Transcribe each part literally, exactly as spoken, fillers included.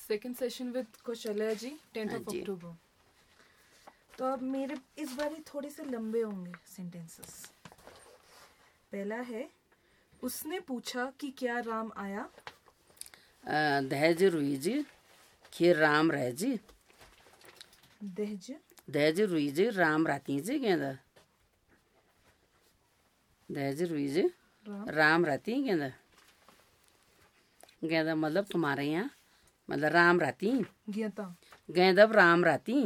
Second session with Kaushalya ji, tenth हाँ of जी। अक्टूबर। तो अब मेरे इस बार ही थोड़े से लंबे होंगे सेंटेंसेस। पहला है, उसने पूछा कि क्या राम आया। दहेज रुई जी खीर राम रह जी दहज दहेज रुई जी राम राती जी कहता दहेज रुई जी राम राम राती कहता कहता मतलब तुम्हारे यहाँ मतलब राम राती ज्ञता गेंदब राम राती।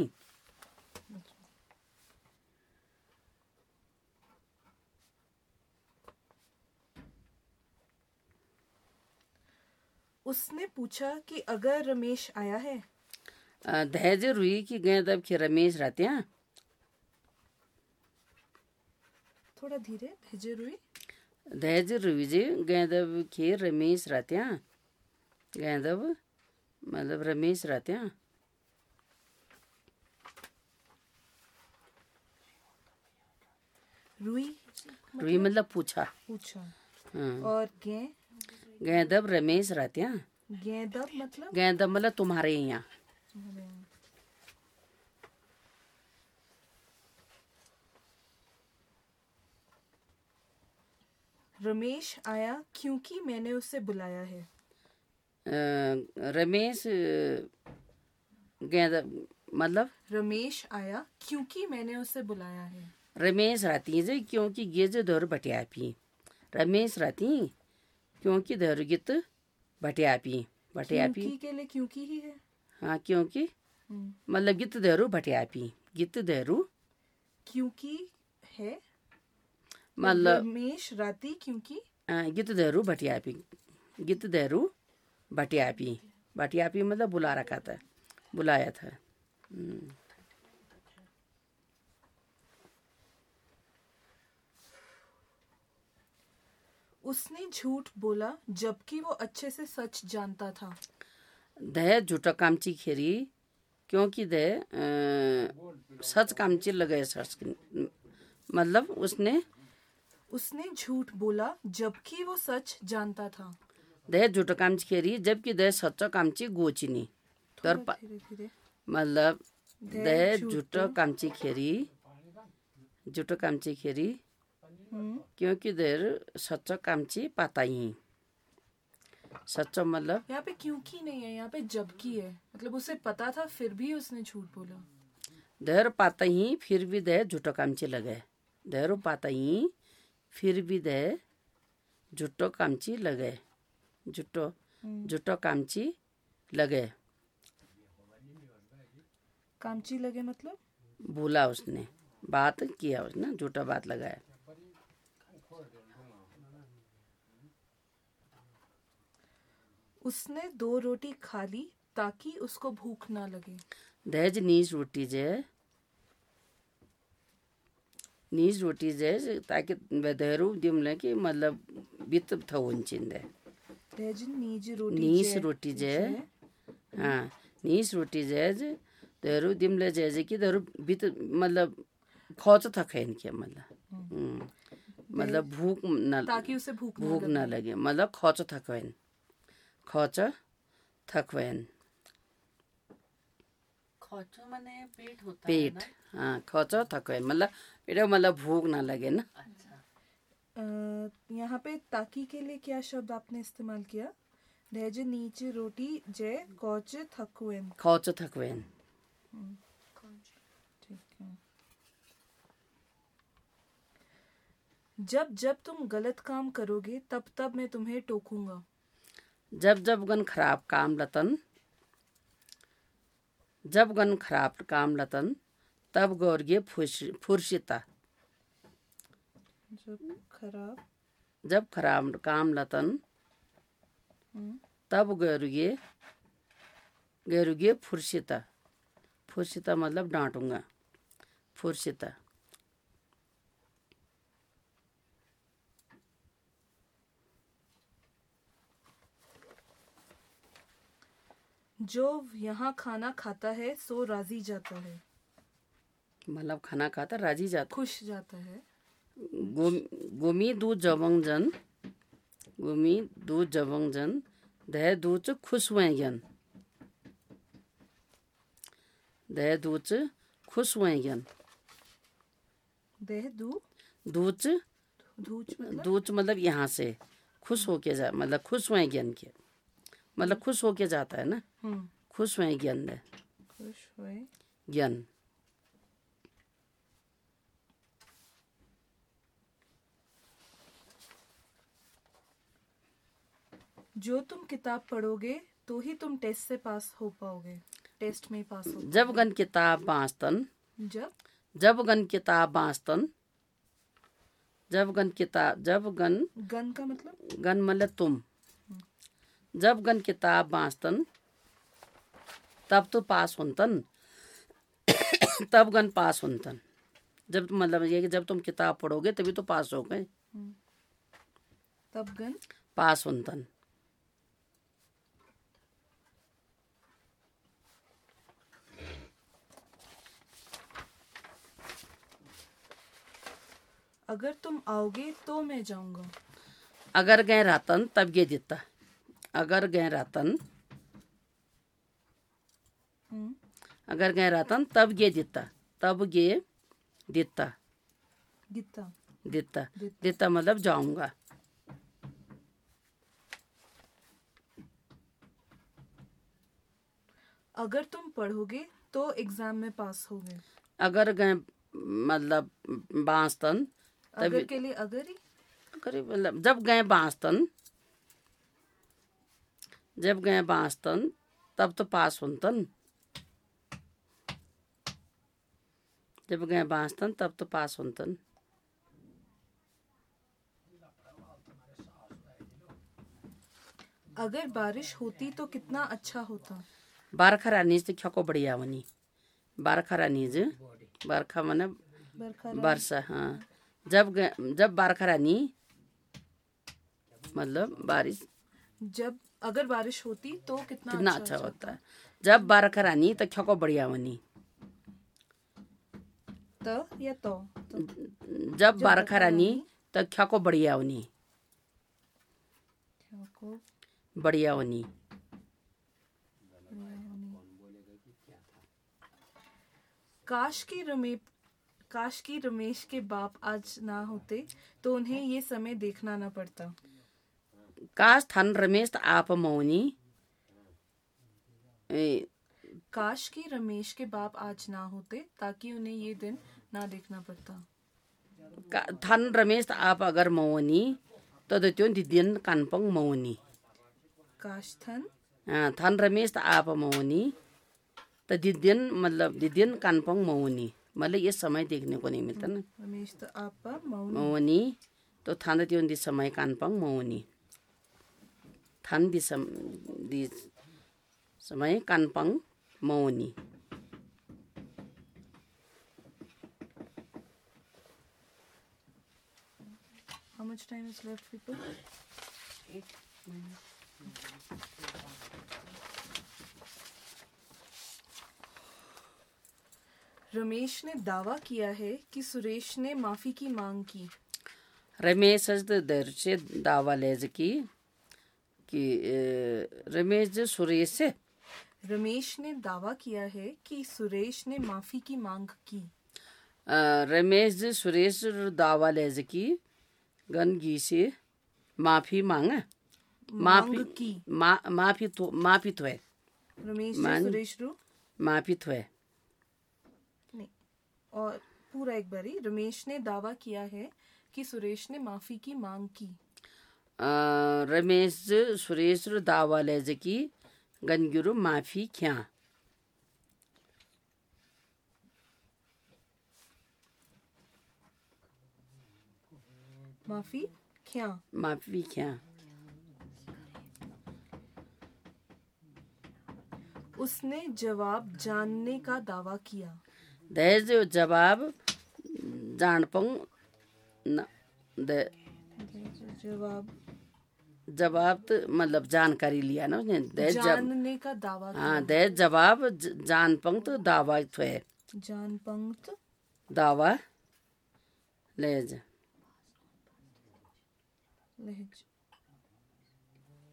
उसने पूछा कि अगर रमेश आया है। दहेज रुई की गेंदब की रमेश राती हैं थोड़ा धीरे। दहज रुई दहेज रुई जी गेंदब की रमेश राती हैं गेंदब मतलब रमेश राती हैं। रुई रुई मतलब पूछा। पूछा। हाँ। और गे गेंदब रमेश राती हैं गेंदब मतलब गेंदब मतलब तुम्हारे यहाँ। रमेश आया क्योंकि मैंने उसे बुलाया है। अ, रमेश गेंदब मतलब रमेश आया क्योंकि मैंने उसे बुलाया है। रमेश राती जी क्योंकि गेज दौर बटियापी रमेश राती क्योंकि दौर गित बटियापी बटियापी क्योंकि के लिए क्योंकि ही है। हाँ क्योंकि हम्म। मतलब गित दहरू बटियापी गित दहरू क्योंकि है मतलब रमेश राती क्योंकि अ, गित दहरू बटियापी गित दहरू बटियापी बटियापी मतलब बुला रखा था बुलाया था। हम्म। उसने झूठ बोला जबकि वो अच्छे से सच जानता था। दह झूठा कामची खेरी क्योंकि दह अ, सच कामची लगे सच मतलब उसने उसने झूठ बोला जबकि वो सच जानता था। दह झूठा कामची खेरी जबकि दह सच्चा कामची गोचिनी तर थोड़ा धीरे धीरे। मतलब दह दह झूठो- झूठा कामची खेरी झूठा कामची खेरी हम्म। क्योंकि देर सच्चा कामची पाता ही सच्चा मतलब यहाँ पे क्योंकि नहीं है, यहाँ पे जबकि है। मतलब उसे पता था फिर भी उसने झूठ बोला। देर पाता ही फिर भी दह झूठा कामची लगे देर पाता ही फिर भी दह झूठो कामची लगे झूठो झूठो कामची लगे कामची लगे मतलब बोला उसने बात किया उसने झूठा बात लगाया। उसने दो रोटी खा ली ताकि उसको भूख ना लगे। दहेज नीच रोटी जे नीच रोटी जे ताकि देहरू दिमले कि मतलब बित थवन चिंदे दहेज नीज रोटी नीच जे- रोटी जे जे- हाँ नीच रोटी जे देहरू दिमले जे जे कि देहरू बित मतलब खोच थकेन के मतलब हम्म, मतलब भूख न ताकि उसे भूख ना भूख न लगे मतलब खोच थकवेन खोच थकवेन खोचो माने पेट होता है पेट ना। हाँ खोच थकवेन मतलब पेट मतलब भूख ना लगे ना। अच्छा। अ, यहाँ पे ताकि के लिए क्या शब्द आपने इस्तेमाल किया। दहेज नीच रोटी जे कौच थकुएन। खोच थकवेन ठीक है। जब जब तुम गलत काम करोगे तब तब मैं तुम्हें टोकूंगा। जब जब गन खराब काम लतन जब गन खराब काम लतन तब गौरगे फुर्सिता जब खराब जब खराब काम लतन हम्म, तब गौरगे गौरगे फुर्सिता फुर्सिता मतलब डांटूंगा फुर्सिता। जो यहाँ खाना खाता है सो राजी जाता है। मतलब खाना खाता राजी जाता खुश जाता है। गुमी दू जवंग जन गुमी दू जवंग जन दह दूच खुश हुए जन दह दूच खुश हुए ज्ञान। देह दू दूच धूच मतलब दूच मतलब यहाँ से खुश होके जा, मतलब खुश हुए ज्ञान के, मतलब खुश होके जाता है ना, हम्म खुश हुए ज्ञान दे खुश हुए ज्ञान। जो तुम किताब पढ़ोगे तो ही तुम टेस्ट से पास हो पाओगे, टेस्ट में पास हो जब गन किताब बाँचतन, जब जब गन किताब बाँचतन, जब गन किताब, जब गन गन का मतलब गन मतलब तुम, जब गन किताब बाँचतन तब तो पास होतन, तब गन पास होतन। जब मतलब ये कि जब तुम किताब पढ़ोगे तभी तो पास हो गए, तब गन पास होतन। अगर तुम आओगे तो मैं जाऊंगा, अगर गए रातन तब ये दिता, अगर गए रातन, हम्म अगर गए रातन तब ये दिता, तब ये दिता, गीता दिता दिता। दिता मतलब जाऊंगा। अगर तुम पढ़ोगे तो एग्जाम में पास होगे, अगर गए मतलब बाँचतन अगर तभी, के लिए अगर ही अगर मतलब जब गए बाँचतन, जब गए बाँचतन तब तो पास होतन, जब गए बाँचतन तब तो पास होतन। अगर बारिश होती तो कितना अच्छा होता, बारखा रानीज तो ख्याको बढ़िया वनी, बारखा रानीज, बारखा माने बरखा वर्षा, हाँ। जब गए, जब बारखा रानी मतलब बारिश, जब अगर बारिश होती तो कितना कितना अच्छा, अच्छा अच्छा होता है। जब बारखा रानी तो ख्याको बढ़िया वनी, त या तो, तो जब बारखा रानी तो ख्याको बढ़िया वनी, क्या को बढ़िया वनी। काश की रमे काश की रमेश के बाप आज ना होते तो उन्हें ये समय देखना ना पड़ता, काश थन रमेश त आप मौनी, ए, काश की रमेश के बाप आज ना होते ताकि उन्हें ये दिन ना देखना पड़ता। का- थन रमेश त आप अगर मौनी तो त्यो दिदिन कानपंग मौनी, काश थन हाँ, थन रमेश त आप मौनी तो दिदिन मतलब दिदिन कानपंग मौनी, मतलब ये समय देखने को नहीं मिलता ना। रमेश तो आपा मौनी, मौनी तो थान त्यो दि समय कानपंग मौनी, थान दि सम दि समय कानपंग Mauni. How much time is left, people? Ramesh ने दावा किया है कि सुरेश ने माफी की मांग की, रमेश दर से दावा लेज की कि अ, रमेश जो सुरेश से रमेश ने दावा किया है कि सुरेश ने माफी की मांग की, अ, रमेश जो सुरेश दावा लेज की गनगी से माफी मांगा, मांग माफी की मा, माफी तो माफी तो है, रमेश ने मान- सुरेश रू माफी तो है। नहीं, और पूरा एक बारी, रमेश ने दावा किया है कि सुरेश ने माफी की मांग की, अ, रमेश जो सुरेश दावा लेज की गनगिरु माफी क्या, माफी क्या माफी क्या, उसने जवाब जानने का दावा किया, दहेज जो जवाब जानपंग न दे जवाब जवाब तो मतलब जानकारी लिया ना उसने, दहेज जब जानने का दावा हाँ दहेज जवाब ज- जानपंग तो दावा तो है, किया, जान पंक्त दावा लेज लहज।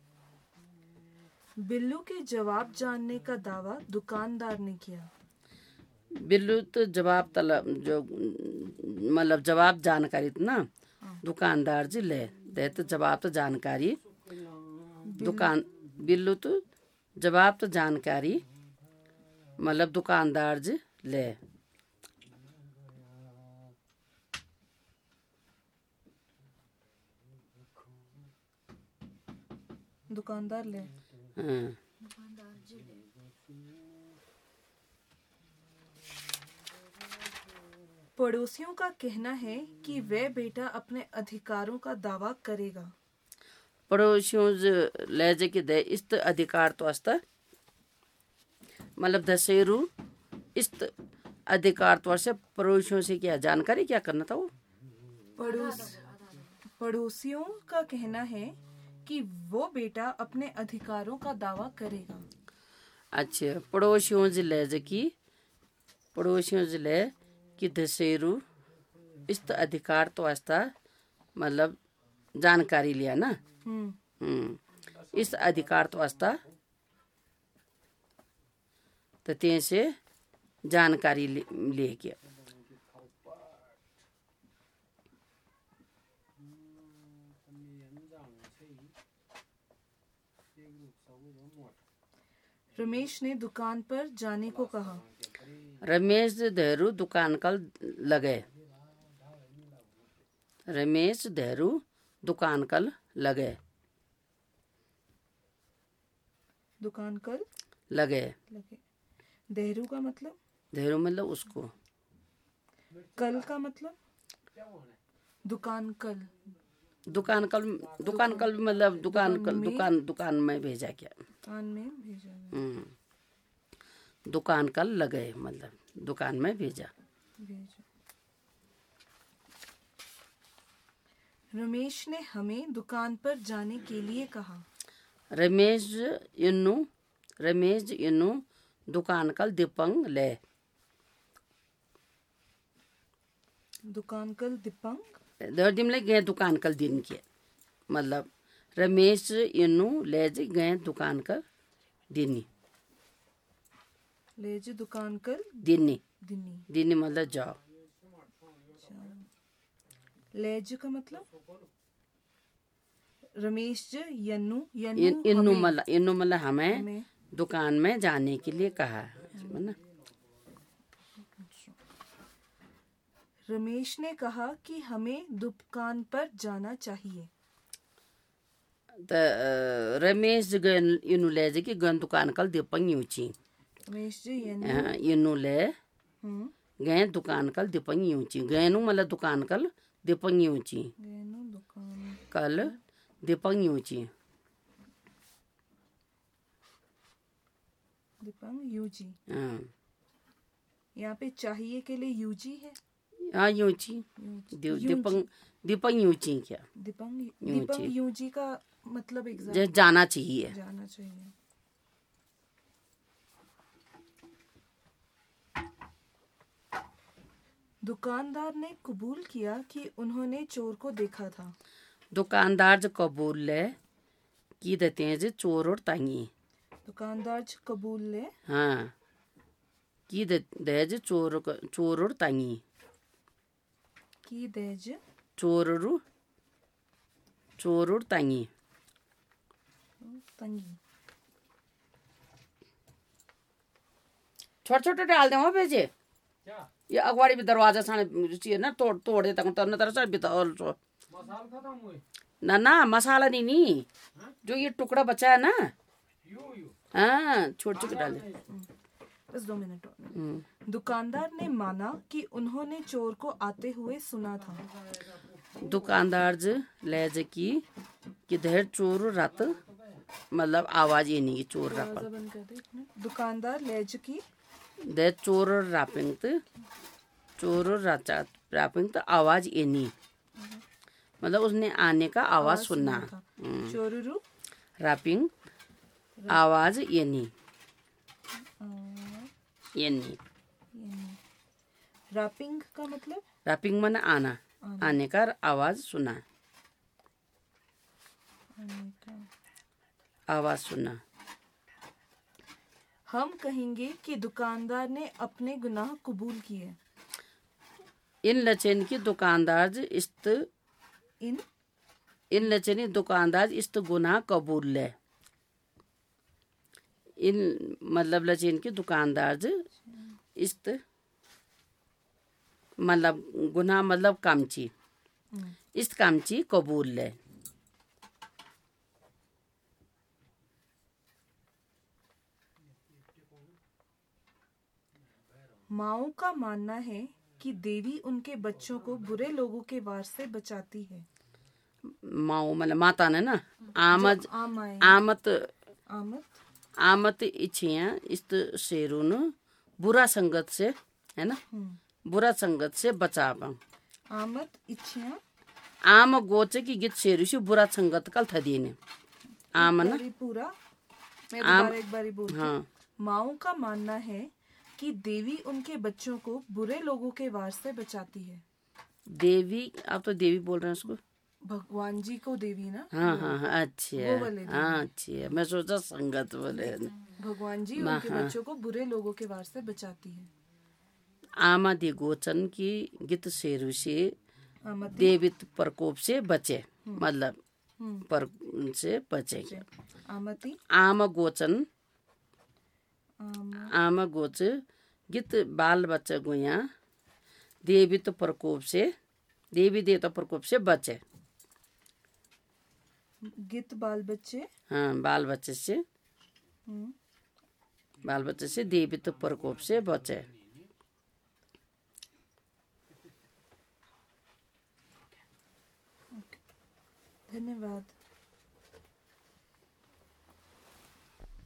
बिल्लू के जवाब जानने का दावा दुकानदार ने किया, बिल्लू तो जवाब तलब जो मतलब जवाब जानकारी तो ना दुकानदार जी ले दे तो जवाब तो जानकारी दुकान बिल्लू तो जवाब तो जानकारी मतलब दुकानदार जी ले दुकानदार ले। हाँ। पड़ोसियों का कहना है कि वह बेटा अपने अधिकारों का दावा करेगा। पड़ोसियों ले जे कि दे इस अधिकार तो अस्ता मतलब दशेरू इस अधिकार तो से पड़ोसियों से क्या जानकारी क्या करना था वो पड़ोस पड़ोसियों का कहना है कि वो बेटा अपने अधिकारों का दावा करेगा। अच्छा पड़ोसियों ले जे की पड़ोसियों ले कि दशेरू इस अधिकार तो अस्ता मतलब जानकारी लिया ना हम्म हम्म इस अधिकार तो अस्ता तो ते से जानकारी ले के रमेश ने दुकान पर जाने को कहा। रमेश देहरू दुकान कल लगे रमेश देहरू दुकान कल लगे दुकान कल लगे लगे। देहरू का मतलब देहरू मतलब उसको कल का मतलब दुकान कल दुकान कल दुकान कल मतलब दुकान कल दुकान दुकान में भेजा क्या दुकान में भेजा हम्म दुकान कल लगे मतलब दुकान में भेजा भेजा। रमेश ने हमें दुकान पर जाने के लिए कहा। रमेश इन्नु रमेश इन्नु दुकान कल दीपंग ले दुकान कल दीपंग दर्दिम ले गए दुकान कल दिन के मतलब रमेश इन्नु ले जे गए दुकान कल दिनी ले जी दुकान कल दिनी दिनी दिनी मतलब जाओ लेज का मतलब रमेश जी यन्नू इन यन्नू इन्नु हमें- मतलब इन्नु मतलब हमें हमें दुकान में जाने के लिए कहा है ना रमेश ने कहा कि हमें दुकान पर जाना चाहिए। त रमेश गए इन्नु ले जे कि गन दुकान कल दीपंग यूची रमेश जी यन्नू इन्नु ले हम्म गए दुकान कल दीपंग यूची गए नु मतलब दुकान कल दीपंग यूची यन्नू दुकान कल दीपंग यूची दीपंग यूजी। हाँ यहाँ पे चाहिए के लिए यूजी है। हाँ यूची यूजी। दी- यूजी। दीपंग दीपंग यूची क्या दीपंग यूजी। दीपंग यूजी का मतलब जे एग्जैक्ट जाना चाहिए जाना चाहिए। दुकानदार ने कबूल किया कि उन्होंने चोर को देखा था। दुकानदार जो कबूल ले की देते हैं जो चोर और तांगी दुकानदार ज कबूल ले हाँ की दे दे जो चोर क- चोर और तांगी की देज चोर और चोर और तांगी तंगी। छोटे छोटे डाल दे वहाँ भेजे ये अगवाड़ी भी दरवाजा साने चाहिए ना तोड़ तोड़ देता हूँ तो न तरह से बिता और सो ना ना मसाला नहीं नहीं जो ये टुकड़ा बचा है ना हाँ छोटे छोटे डाल दे बस दो मिनट और। हम्म। दुकानदार ने माना कि उन्होंने चोर को आते हुए सुना था। दुकानदार ज ले जे की कि देर चोर रात मतलब आवाज ये नहीं की चोर रात दरवाजा बंद कर दे एक मिनट। दुकानदार लेज की दे चोर रापिंग त चोर राचा रापिंग त आवाज ये नहीं मतलब उसने आने का आवाज सुनना था। चोरुरु रापिंग आवाज ये नहीं और ये नहीं ये नहीं। रैपिंग का मतलब रापिंग मन आना आना। आने का आवाज सुना आने का। आवाज सुना हम कहेंगे कि दुकानदार ने अपने गुनाह कबूल किए। इन लचेन की दुकानदार इस्त इन इन लचेनी दुकानदार इस्त गुनाह कबूल ले। इन मतलब लचेन की दुकानदार इस्त मतलब गुनाह मतलब कामची इस कामची कबूल ले। माओ का मानना है कि देवी उनके बच्चों को बुरे लोगों के वार से बचाती है। माओ मतलब माता ने ना आमद आमाए आमत आमद आमत इच्छियां इस्त शेरून बुरा संगत से है ना बुरा संगत से बचावा। आमद इच्छियां आम गोचे की गित शेरुशी बुरा संगत कल था दीने आम ना बारी पूरा मैं दोबारा एक बारी बोलती हूँ। हाँ माओ का मानना है कि देवी उनके बच्चों को बुरे लोगों के वार से बचाती है। देवी आप तो देवी बोल रहे हैं उसको। भगवान जी को देवी ना। हाँ हाँ हाँ अच्छी है वो वाले देवी। हाँ अच्छी है मैं सोचा संगत बोले भगवान जी उनके बच्चों को बुरे लोगों के वार से बचाती है। आमा दी गोचन की गित शेरू से आमद देवित प्रकोप से बचे मतलब पर से बचे। आमती आम गोचन आम आम गोच गित बाल बच्चा गुया देवित प्रकोप से देवी देवता प्रकोप से बचे। गित बाल बच्चे हाँ बाल बच्चे से हम्म, बाल बच्चे से देवित प्रकोप से बचे। धन्यवाद।